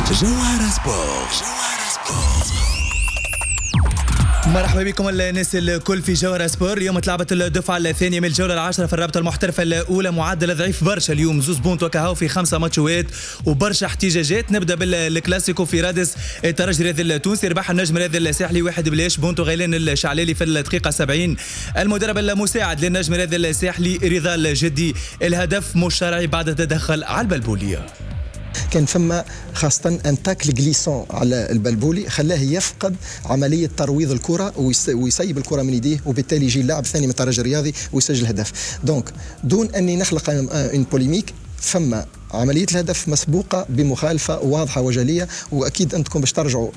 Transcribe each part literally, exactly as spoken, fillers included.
جوهرة سبورت. مرحبا بكم الناس الكل في جوهرة سبور. اليوم تلعبت الدفعة الثانية من الجولة العاشرة في الرابطة المحترفة الأولى، معدل ضعيف برشا اليوم، زوز بونت وكهو في خمسة ماتشوات وبرشا احتجاجات. نبدا بالكلاسيكو في رادس الترجي الرياضي التونسي، ربح النجم الرياضي الساحلي واحد بلاش. بونتو غيلان الشعلالي في الدقيقة سبعين. المدرب المساعد للنجم الرياضي الساحلي رضا الجدي، الهدف مش شرعي بعد تدخل على البلبولية. كان فما خاصة ان تاكل جليسون على البلبولي خلاه يفقد عملية ترويض الكرة ويسيب الكرة من يديه، وبالتالي يجي اللاعب الثاني من الترجي الرياضي ويسجل هدف. دونك دون اني نخلق ان بوليميك، فما عملية الهدف مسبوقة بمخالفة واضحة وجلية، وأكيد أنتم باش ترجعوا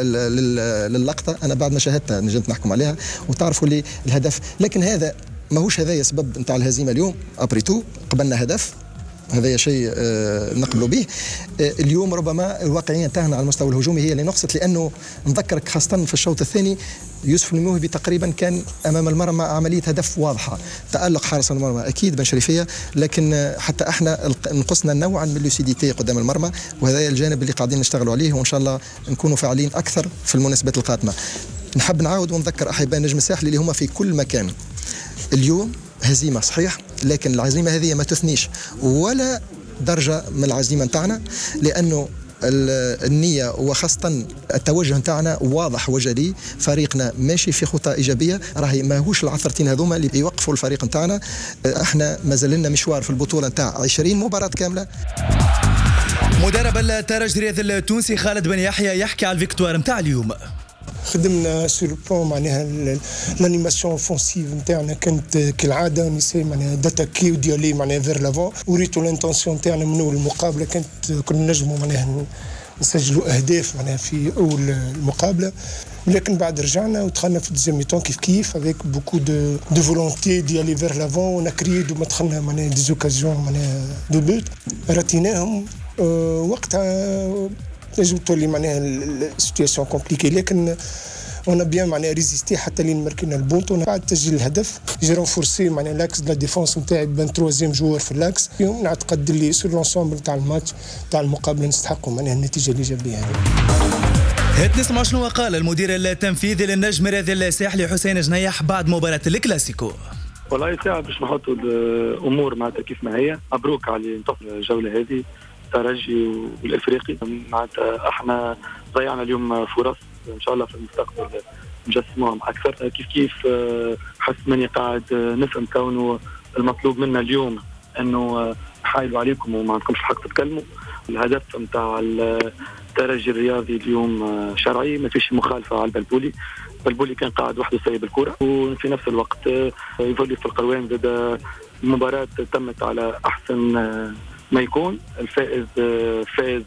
للقطة، أنا بعد ما شاهدتها نجمت نحكم عليها وتعرفوا لي الهدف. لكن هذا ماهوش هذايا سبب نتاع الهزيمة اليوم. أبريتو قبلنا هدف، هذا شيء آه نقبلوا به. آه اليوم ربما الواقعيه نتاعنا على المستوى الهجومي هي اللي نقصت، لانه نذكرك خاصه في الشوط الثاني يوسف الموهبي تقريبا كان امام المرمى عمليه هدف واضحه، تالق حارس المرمى اكيد بن شريفيه، لكن آه حتى احنا نقصنا نوعا من اللوسيديتي قدام المرمى، وهذا الجانب اللي قاعدين نشتغلوا عليه، وان شاء الله نكونوا فاعلين اكثر في المناسبات القادمه. نحب نعاود ونذكر احباء النجم الساحلي اللي هما في كل مكان، اليوم هزيمه صحيح، لكن العزيمه هذه ما تثنيش ولا درجه من العزيمه نتاعنا، لانه النيه وخاصه التوجه نتاعنا واضح وجلي. فريقنا ماشي في خطى ايجابيه، راهي ماهوش العثرتين هذوما اللي يوقفوا الفريق نتاعنا. احنا مازال لنا مشوار في البطوله نتاع عشرين مباراه كامله. مدرب الترجي الرياضي التونسي خالد بن يحيى يحكي على الفيكتوار نتاع اليوم. خدمنا سور بلون معناها الانيماسيون اوفونسيف نتاعنا كانت كالعاده نسي معناها داتاكي وديالي معناها فير لافون، وريتو الانتونسيون نتاعنا من اول المقابله كانت كنا نجموا معناها نسجلوا اهداف معناها في اول المقابله، ولكن بعد رجعنا ودخلنا في الدوزيام ميتون كيف كيف افيك بوكو دو دو فولونتي ديالي فير لافون، ونكريد وما دخلنا معناها دي زوكازيون معناها دو بوت راتيناهم. أه وقتها لازم تولي معناها السيتياسيون كومبليكي، لكن اون بيان معناها ريزيستي حتى لين ماركينا البونت. بعد تسجيل الهدف جي رونفورسي معناها لاكس دو لا ديفونس نتاعي بين تروازيام جوار في اللاكس. اليوم نعتقد اللي سور لونسومبل تاع الماتش تاع المقابله نستحقوا معناها النتيجه الايجابيه هذه. هات نسمع شنو قال المدير التنفيذي للنجم الرياضي الساحلي حسين جنيح بعد مباراه الكلاسيكو. والله ساعه باش نحطوا الامور معناتها كيف ما هي. مبروك على انتصر الجوله هذه الترجي والافريقي. معناتها احنا ضيعنا اليوم فرص، ان شاء الله في المستقبل نجسموهم اكثر. كيف كيف حس ماني قاعد نفهم كونه المطلوب منا اليوم انه نحايلوا عليكم وما عندكمش الحق تتكلموا. الهدف نتاع الترجي الرياضي اليوم شرعي، ما فيش مخالفه على البلبولي. البلبولي كان قاعد وحده سايب الكره، وفي نفس الوقت يظل في القروان زاد المباراه تمت على احسن ما يكون. الفائز فاز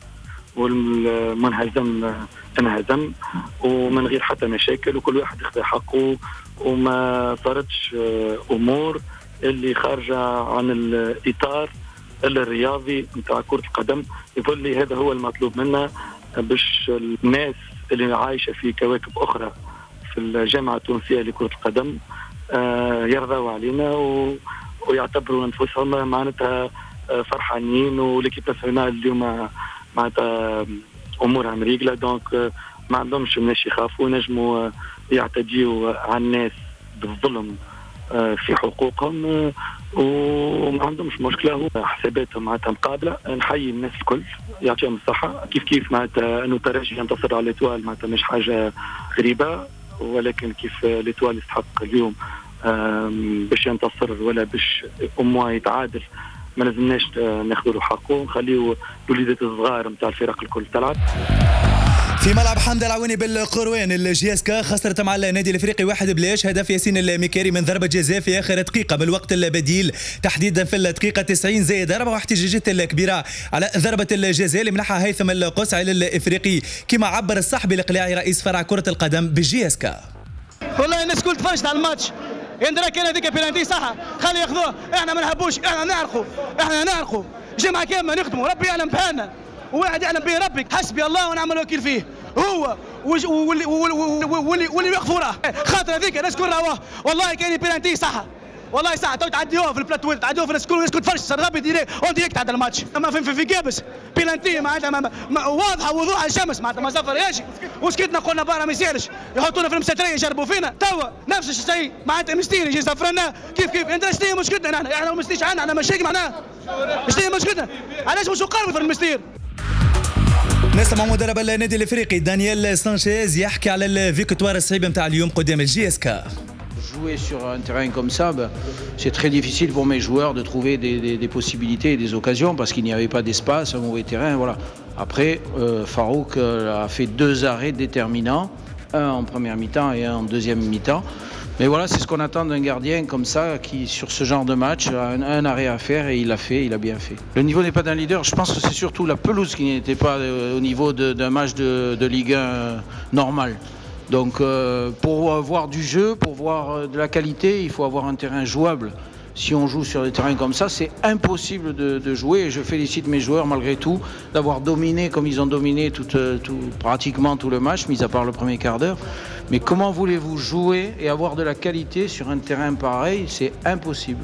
والمنهزم انهزم، ومن غير حتى مشاكل، وكل واحد يخذ حقه، وما صارتش امور اللي خارجه عن الاطار الرياضي نتاع كره القدم. يظل هذا هو المطلوب منا باش الناس اللي عايشه في كواكب اخرى في الجامعه التونسيه لكره القدم يرضوا علينا ويعتبروا انفسهم معناتها فرحانين. وليكيب ناسيونال اليوم معناتها امورها مريقله، دونك ما عندهمش الناس يخافوا، ينجموا يعتديوا على الناس بالظلم في حقوقهم، وما عندهمش مشكله. حساباتهم معناتها مقابله. نحيي الناس الكل يعطيهم الصحه. كيف كيف معناتها انه الترجي ينتصر على الاتوال معناتها مش حاجه غريبه، ولكن كيف الاتوال يستحق اليوم باش ينتصر ولا باش اموا يتعادل، ما لازمناش ناخذوا له حقه ونخليوا الوليدات الصغار نتاع الفرق الكل تلعب. في ملعب حمد العويني بالقروان الجياسكا خسرت مع النادي الافريقي واحد بلاش. هدف ياسين المكاري من ضربه جزاء في اخر دقيقه من الوقت البديل، تحديدا في الدقيقه تسعين زائد أربعة، واحتجاجات الكبيره على ضربه الجزاء اللي منحها هيثم القسعي للافريقي، كما عبر الصحفي الاقلاعي رئيس فرع كره القدم بالجياسكا. والله الناس كل تفرجت على الماتش، يندرى كان هذيك بينالتي صح، خلي ياخذوه، احنا ما نحبوش، احنا نعرقوا احنا نعرقوا جمعه كامله نخدموا، ربي يعلم بحالنا وواحد يعلم به ربي، حسبي الله ونعم الوكيل فيه هو واللي واللي واللي يوقفوا وراه، خاطر هذيك الناس كل راهو والله كاين بينالتي صح، والله ساعه تو تعديوه في البلاتو تعديوه في السكول يسكت فرش صرغبي ديريك اون ديريكت على الماتش اما في في, في كابس بيلانتي معناتها واضحه وضوح الشمس معناتها ما زفر ياجي وسكتنا قلنا برا ما يسالش يحطونا في المستريه يجربوا فينا توا نفس الشيء معناتها مستير يجي زفرنا كيف كيف انت شنو هي مشكلتنا احنا احنا ما مستيش عندنا مشاكل معناها شنو هي مشكلتنا علاش مش نقربوا في المستير. نسمع مدرب النادي الافريقي دانيال سانشيز يحكي على الفيكتوار الصعيبه نتاع اليوم قدام الجي اس كا. Jouer sur un terrain comme ça, ben, c'est très difficile pour mes joueurs de trouver des, des, des possibilités et des occasions parce qu'il n'y avait pas d'espace, un mauvais terrain. Voilà. Après, euh, Farouk euh, a fait deux arrêts déterminants, un en première mi-temps et un en deuxième mi-temps. Mais voilà, c'est ce qu'on attend d'un gardien comme ça qui, sur ce genre de match, a un, un arrêt à faire et il l'a fait, il a bien fait. Le niveau n'est pas d'un leader, je pense que c'est surtout la pelouse qui n'était pas euh, au niveau d'un match de, de Ligue un euh, normal. Donc euh, pour voir du jeu, pour voir euh, de la qualité, il faut avoir un terrain jouable. Si on joue sur des terrains comme ça, c'est impossible de, de jouer. Et je félicite mes joueurs malgré tout d'avoir dominé comme ils ont dominé tout, tout, pratiquement tout le match, mis à part le premier quart d'heure. Mais comment voulez-vous jouer et avoir de la qualité sur un terrain pareil? C'est impossible.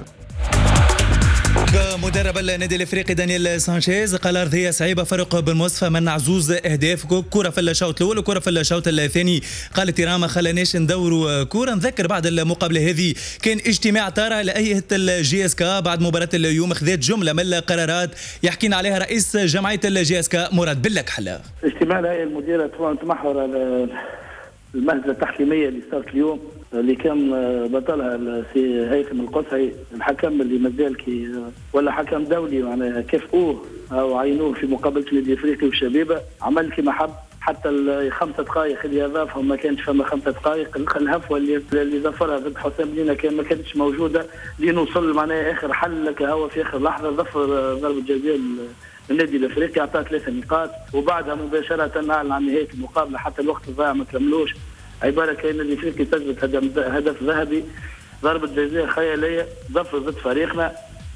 مدرب النادي الافريقي دانيال سانشيز قال ارضيه صعيبه فرق بن مصطفى من عزوز اهداف كره في الشوط الاول وكره في الشوط الثاني. قال تيران ما خلاناش ندوروا كره. نذكر بعد المقابله هذه كان اجتماع طارئ لأيهة الجي اس كا بعد مباراه اليوم خذت جمله من القرارات يحكينا عليها رئيس جمعيه الجي اس كا مراد بلكحله. اجتماع الهيئه المديره طبعا تمحور على المهزله التحكيميه اللي صارت اليوم اللي كان بطلها السي هيثم القصعي الحكم اللي مازال كي ولا حكم دولي معناها كافئوه او عينوه في مقابله النادي الافريقي والشبيبه عمل كما حب حتى الخمسه دقائق اللي اضافهم ما كانش فما خمسه دقائق الهفوه اللي اللي ظفرها ضد حسام لينا كان ما كانتش موجوده لنوصل معناها اخر حل كهو في اخر لحظه ظفر ضربه جزاء النادي الافريقي اعطاه ثلاثه نقاط وبعدها مباشره اعلن عن نهايه المقابله حتى الوقت الضائع ما كملوش عباره كان النادي الافريقي سجلت هدف ذهبي ضربه جزاء خياليه ظفر ضد فريقنا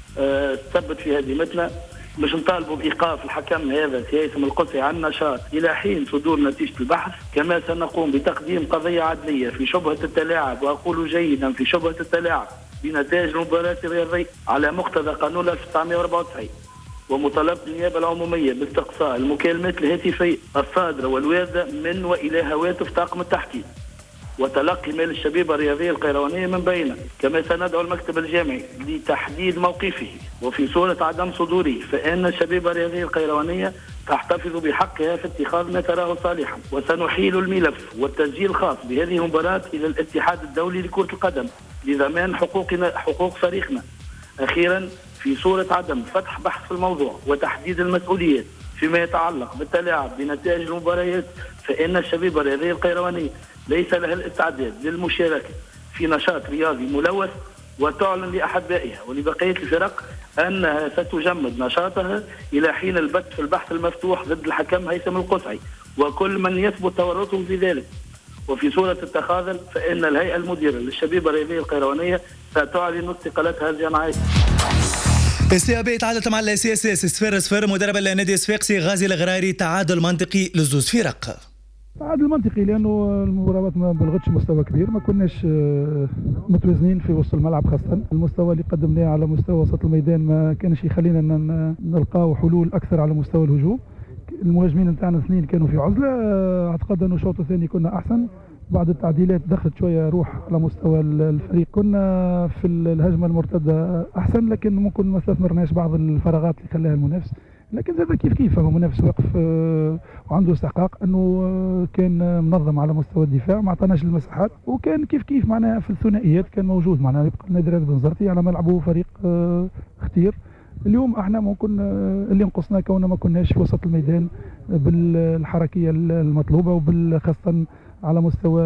أه ثبت في هزيمتنا باش نطالبوا بايقاف الحكم هذا هيثم القصعي عن النشاط الى حين صدور نتيجه البحث كما سنقوم بتقديم قضيه عدليه في شبهه التلاعب واقول جيدا في شبهه التلاعب بنتائج المباراه الرياضيه على مقتضى قانون ألف وتسعمائة وأربعة وتسعين ومطالبه النيابه العموميه باستقصاء المكالمات الهاتفيه الصادره والوارده من والى هواتف طاقم التحكيم وتلقي مال الشبيبه الرياضيه القيروانيه من بينه كما سندعو المكتب الجامعي لتحديد موقفه وفي صوره عدم صدوره فان الشبيبه الرياضيه القيروانيه تحتفظ بحقها في اتخاذ ما تراه صالحا وسنحيل الملف والتسجيل الخاص بهذه المباراه الى الاتحاد الدولي لكره القدم لضمان حقوقنا حقوق فريقنا. اخيرا في صورة عدم فتح بحث في الموضوع وتحديد المسؤوليات فيما يتعلق بالتلاعب بنتائج المباريات فإن الشبيبة الرياضية القيروانية ليس لها الاستعداد للمشاركة في نشاط رياضي ملوث وتعلن لأحبائها ولبقية الفرق أنها ستجمد نشاطها إلى حين البت في البحث المفتوح ضد الحكم هيثم القصعي وكل من يثبت تورطه في ذلك. وفي صورة التخاذل فإن الهيئة المديرة للشبيبة الرياضية القيروانية ستعلن استقالتها الجماعية. السي بي تعادلت مع السي اس اس صفر صفر. مدرب النادي الصفاقسي غازي الغراري تعادل منطقي للزوز فرق. تعادل منطقي لانه المباراه ما بلغتش مستوى كبير، ما كناش متوازنين في وسط الملعب، خاصه المستوى اللي قدمناه على مستوى وسط الميدان ما كانش يخلينا نلقاو حلول اكثر على مستوى الهجوم. المهاجمين نتاعنا اثنين كانوا في عزله، اعتقد انه الشوط الثاني كنا احسن، بعد التعديلات دخلت شويه روح على مستوى الفريق، كنا في الهجمه المرتده احسن، لكن ممكن ما استثمرناش بعض الفراغات اللي خلاها المنافس، لكن زاد كيف كيف هو منافس واقف وعنده استحقاق انه كان منظم على مستوى الدفاع، ما اعطاناش المساحات، وكان كيف كيف معناها في الثنائيات كان موجود، معناها يبقى نادي رياض بنزرتي على ملعبه فريق اختير. اليوم احنا ممكن اللي نقصنا كوننا ما كناش في وسط الميدان بالحركيه المطلوبه، وبالخاصه على مستوى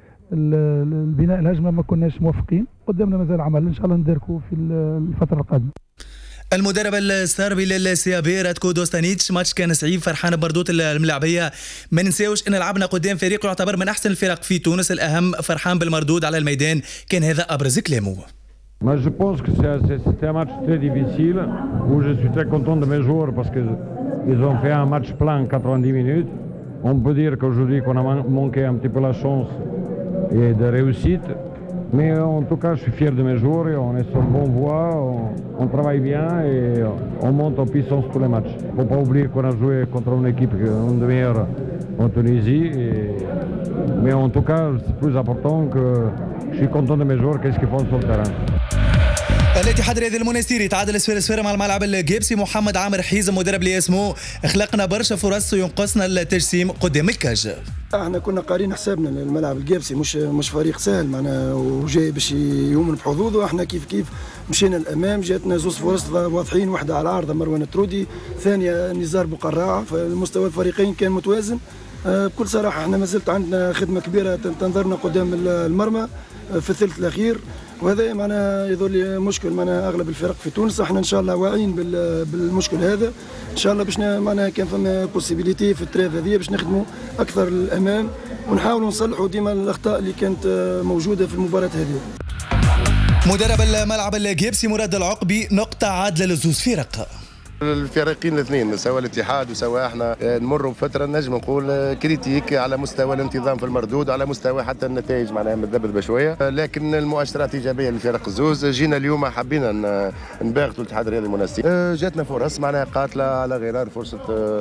البناء الهجمه ما كناش موفقين. قدامنا مازال عمل ان شاء الله نداركوا في الفتره القادمه. المدرب السربي للسيابي راتكو دوستانيتش، ماتش كان صعيب، فرحان بردود الملاعبيه، ما ننساوش ان لعبنا قدام فريق يعتبر من احسن الفرق في تونس، الاهم فرحان بالمردود على الميدان، كان هذا ابرز كلامه. Mais je pense que c'était un match très difficile où je suis très content de mes joueurs parce qu'ils ont fait un match plein quatre-vingt-dix minutes. On peut dire qu'aujourd'hui qu'on a manqué un petit peu la chance et de réussite, Mais en tout cas, je suis fier de mes joueurs et on est sur bonne voie, on, on travaille bien et on monte en puissance tous les matchs. Il ne faut pas oublier qu'on a joué contre une équipe, une des meilleures en Tunisie. Et... Mais en tout cas, c'est plus important que je suis content de mes joueurs, qu'est-ce qu'ils font sur le terrain. الاتحاد الرياضي المنستيري تعادل صفر صفر مع الملعب الجيبسي. محمد عامر حيزم مدرب اللي اسمه خلقنا برشا فرص وينقصنا التجسيم قدام الكاج. احنا كنا قارين حسابنا الملعب الجيبسي مش مش فريق سهل معنا وجاي باش يؤمن بحظوظه. احنا كيف كيف مشينا الامام، جاتنا زوج فرص واضحين، واحده على عارضه مروان ترودي، ثانيه نزار بقراعه، فالمستوى الفريقين كان متوازن. بكل صراحه احنا ما زلت عندنا خدمه كبيره تنتظرنا قدام المرمى في الثلث الاخير، وهذا معنا يظل مشكل معنا اغلب الفرق في تونس. احنا ان شاء الله واعيين بالمشكل هذا، ان شاء الله باش معنا كان فما بوسيبيليتي في التراف هذه باش نخدموا اكثر للامام ونحاولوا نصلحوا ديما الاخطاء اللي كانت موجوده في المباراه هذه. مدرب الملعب الجيبسي مراد العقبي، نقطه عادله للزوز فرق. الفريقين الاثنين سواء الاتحاد وسواء احنا نمروا بفتره نجم نقول كريتيك على مستوى الانتظام في المردود، على مستوى حتى النتائج معناها متذبذبه شويه، لكن المؤشرات ايجابيه للفرق الزوز. جينا اليوم حبينا نباغتوا الاتحاد الرياضي المنستيري، جاتنا فرص معناها قاتله على غرار فرصه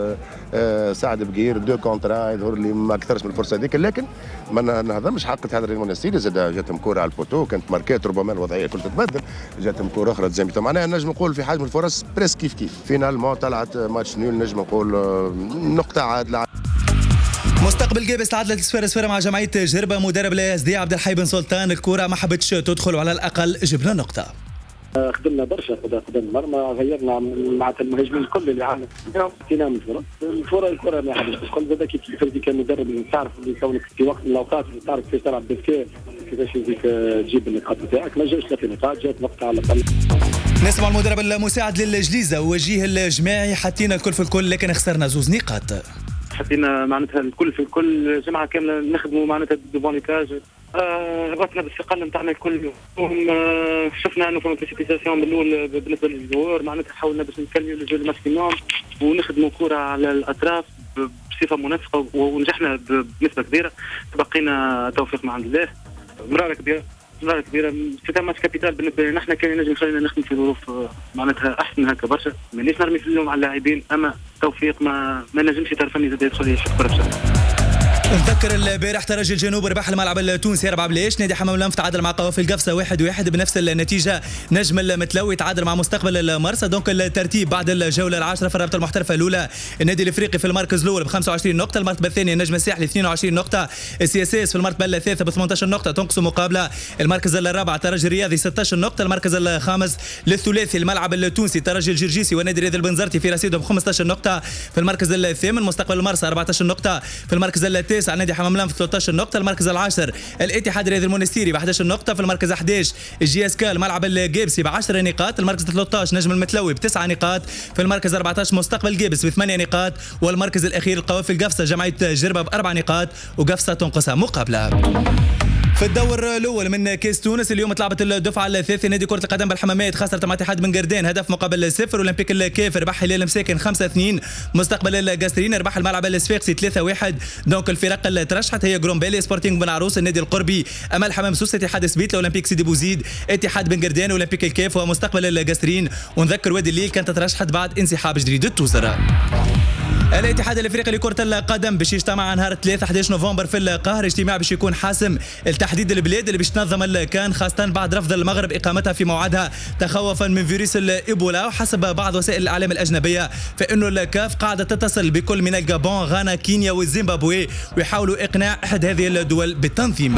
سعد بقير دو كونترا يظهر لي ما اكثرش من الفرصه هذيك، لكن ما نهضمش حق الاتحاد الرياضي المنستيري. زاد جاتهم كوره على البوتو كانت ماركات، ربما الوضعيه كلها تتبدل، جاتهم كوره اخرى تزاميتهم، معناها نجم نقول في حجم الفرص بريس كيف كيف. فينالمون طلعت ماتش نيول، نجم نقول نقطة عادلة. مستقبل جيبس تعادلت صفر صفر مع جمعية جربة. مدرب الاس دي عبد الحي بن سلطان، الكرة ما حبتش تدخل وعلى الأقل جبنا نقطة. خدمنا برشا قدام المرمى، غيرنا معناتها المهاجمين الكل اللي عندنا اغتنام الفرص، الكرة الكرة ما حبتش تدخل. زاد كيف الفريق كان مدرب اللي تعرف اللي كونك في وقت من الأوقات اللي تعرف كيف تلعب بذكاء كيفاش يجيك تجيب النقاط بتاعك، ما جاش ثلاث نقاط، جات نقطة على الأقل. نسمع المدرب المساعد للجليزة، وجيه الجماعي حطينا الكل في الكل لكن خسرنا زوز نقاط. حطينا معناتها الكل في الكل، جماعة كاملة نخدموا معناتها ديفون لي كاج، هبطنا بالثقل نتاعنا الكل. آه شفنا انه فما بريسيبيتاسيون بالاول بالنسبة للجوار، معناتها حاولنا باش نكلموا الجو الماكسيموم ونخدموا كرة على الأطراف بصفة منسقة ونجحنا بنسبة كبيرة. تبقينا توفيق من عند الله. مرارة كبيرة مرارة كبيرة سيتا ماتش كابيتال بالنسبة لنا، احنا كان نجم خلينا نخدم في ظروف معناتها أحسن هكا برشا، مانيش نرمي في اللوم على اللاعبين، أما توفيق ما ما نجمش يتعرفني زاد يدخل يشوف برشا. نذكر البارح ترجي الجنوب ربح الملعب التونسي أربعة بلاش. نادي حمام الأنف تعادل مع قوافي القفصة واحد واحد بنفس النتيجة. نجم المتلوي تعادل مع مستقبل المرسى. دونك الترتيب بعد الجولة العاشرة في الرابطة المحترفة الأولى، النادي الإفريقي في المركز الأول ب خمسة وعشرين نقطة، المرتبة الثانية النجم الساحلي اثنين وعشرين نقطة، السي اس اس في المرتبة الثالثة ب ثمانية عشر نقطة تنقص مقابلة، المركز الرابع ترجي الرياضي ستة عشر نقطة، المركز الخامس للثلاثي الملعب التونسي ترجي الجرجيسي والنادي الرياضي البنزرتي في رصيدهم خمسة عشر نقطة، في المركز الثامن مستقبل المرسى أربعة عشر نقطة، في المركز التاسع نادي حمام الأنف ثلاثة عشر نقطة، المركز العاشر الاتحاد الرياضي المنستيري ب أحد عشر نقطة، في المركز أحد عشر الجي اس كا الملعب الجيبسي ب عشر نقاط، المركز ثلاثة عشر نجم المتلوي بتسع نقاط، في المركز أربعة عشر مستقبل جيبس بثمانية نقاط، والمركز الأخير القوافي القفصة جمعية جربة بأربع نقاط وقفصة تنقصها مقابلة. في الدور الاول من كاس تونس اليوم تلعبت الدفعه الثالثه. نادي كره القدم بالحمامات خسرت مع اتحاد بن قردان هدف مقابل صفر. اولمبيك الكاف ربح هلال مساكن خمسة اثنين. مستقبل القاسرين ربح الملعب الصفاقسي ثلاثة واحد. دونك الفرق اللي ترشحت هي جرومبالي، سبورتينغ بن عروس، النادي القربي، امل حمام سوس، اتحاد سبيت، اولمبيك سيدي بوزيد، اتحاد بن قردان، اولمبيك الكاف ومستقبل القاسرين. ونذكر وادي الليل كانت ترشحت بعد انسحاب جديد التوزر. الاتحاد الافريقي لكرة القدم باش يجتمع نهار ثلاثة أحد عشر نوفمبر في القاهرة، اجتماع باش يكون حاسم لتحديد البلاد اللي باش تنظم الكان، خاصة بعد رفض المغرب اقامتها في موعدها تخوفا من فيروس الايبولا. وحسب بعض وسائل الاعلام الاجنبيه فانه الكاف قاعده تتصل بكل من الجابون، غانا، كينيا والزيمبابوي ويحاولوا اقناع احد هذه الدول بالتنظيم.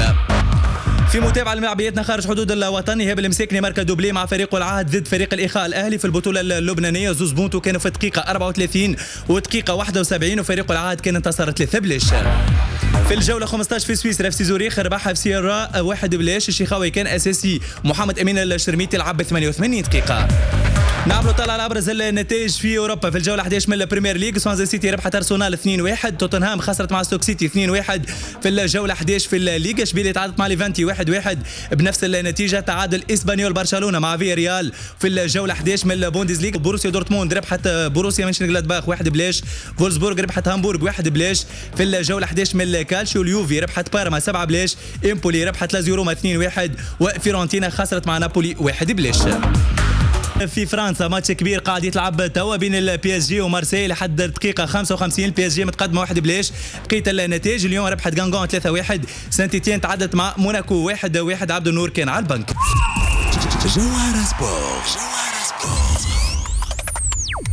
في متابعة لملاعبياتنا خارج حدود الوطن، إيهاب المساكني ماركا دوبلي مع فريقه العهد ضد فريق الإخاء الأهلي في البطولة اللبنانية. زوز بونتو كانوا في دقيقة أربعة وثلاثين ودقيقة واحد وسبعين وفريقه العهد كان انتصر ثلاثة بلاش. في الجولة خمسة عشر في سويسرا اف سي زوريخ ربح في سيرا واحد بلاش. الشيخاوي كان أساسي، محمد أمين الشرميتي لعب ب ثمانية وثمانين دقيقة. نعملوا طلع على ابرز النتائج في اوروبا في الجوله احد عشر من البريمير ليج. سوانزي سيتي ربحت ارسنال اثنين واحد، توتنهام خسرت مع ستوك سيتي اثنين واحد في الجوله احد عشر في الليغا. اشبيليه تعادلت مع ليفانتي واحد واحد بنفس النتيجه. تعادل اسبانيول برشلونه مع فيا ريال في الجوله احد عشر من البوندس ليغا. بوروسيا دورتموند ربحت بوروسيا مونشنغلادباخ واحد بلاش. فولسبورغ ربحت هامبورغ واحد بلاش في الجوله احد عشر من الكالشيو. اليوفي ربحت بارما سبعة بلاش. امبولي ربحت لازيو روما اثنين واحد، وفيرونتينا خسرت مع نابولي واحد بلاش. في فرنسا ماتش كبير قاعد يتلعب توا بين البي اس جي ومارسيل لحد الدقيقة خمسة وخمسين. البي اس جي متقدمة واحد بلاش. بقية النتائج اليوم ربحت غانغون ثلاثة واحد، سانت إتيان تعادلت مع موناكو واحد واحد. عبد النور كان على البنك. جوهرة سبورت.